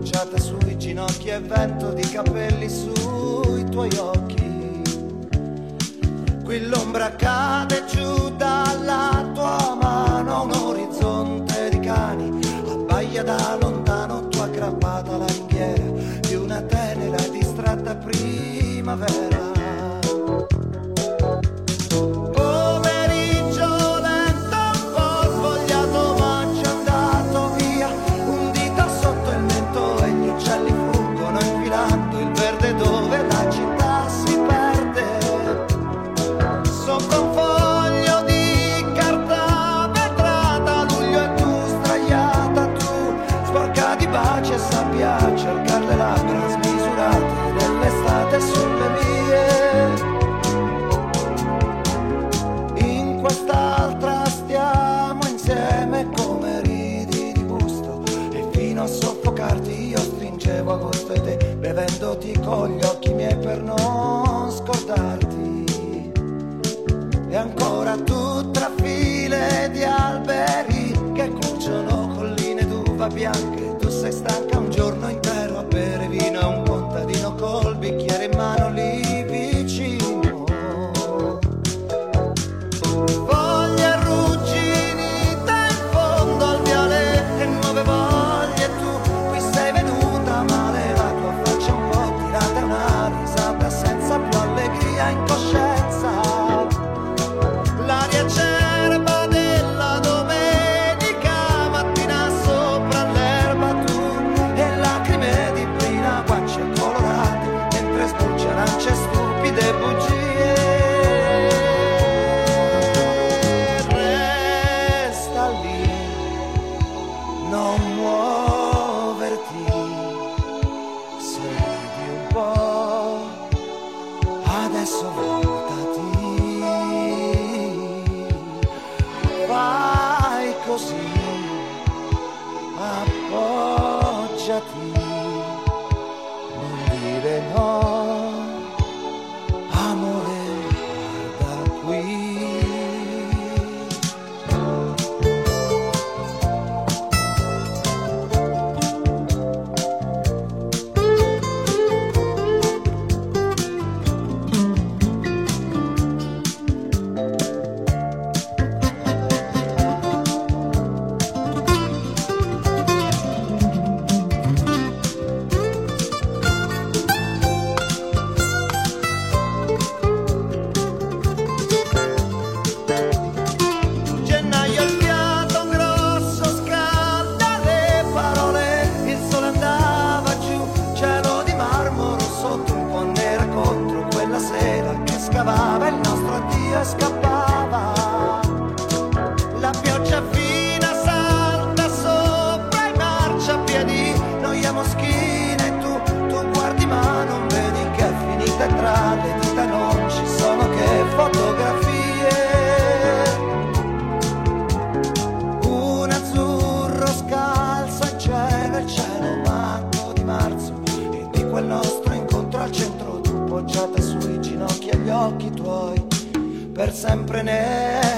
appoggiata sui ginocchi e vento di capelli sui tuoi occhi. Qui l'ombra cade giù dalla tua mano, un orizzonte di cani abbaia da lontano, tu aggrappata alla ringhiera di una tenera e distratta primavera. Cercare le labbra smisurate dell'estate sulle mie. In quest'altra stiamo insieme come ridi di gusto, e fino a soffocarti io stringevo agosto e te, bevendoti con gli occhi miei per non scordarti. E ancora tu tra file di alberi che cuciono colline d'uva bianche, tu sei stanca un giorno intero a bere vino a un contadino col bicchiere in mano lì vicino. Foglie arrugginite in fondo al viale e nuove voglie, tu qui sei venuta male, la tua faccia un po' tirata, una risata senza più allegria in coscienza. L'aria acerba della domenica mattina sopra l'erba, tu e lacrime di brina, guance colorate mentre sbucci arance stupide bugie. Resta lì, non muoverti, sorridi un po', adesso voltati. Fai così, appoggiati, non dire no, amore, guarda qui. Gennaio il fiato grosso scalda le parole, il sole andava giù, cielo di marmo sotto un po' nera contro quella sera che scavava il nostro addio e scappava. La pioggia fina salta sopra i marciapiedi, noi a moschina e tu guardi ma non vedi che è finita e tra le dita non ci sono che fotografie. Un azzurro scalzo in cielo, il cielo matto di marzo, e di quel nostro incontro al centro, tu poggiata sui ginocchi e gli occhi tuoi per sempre neri.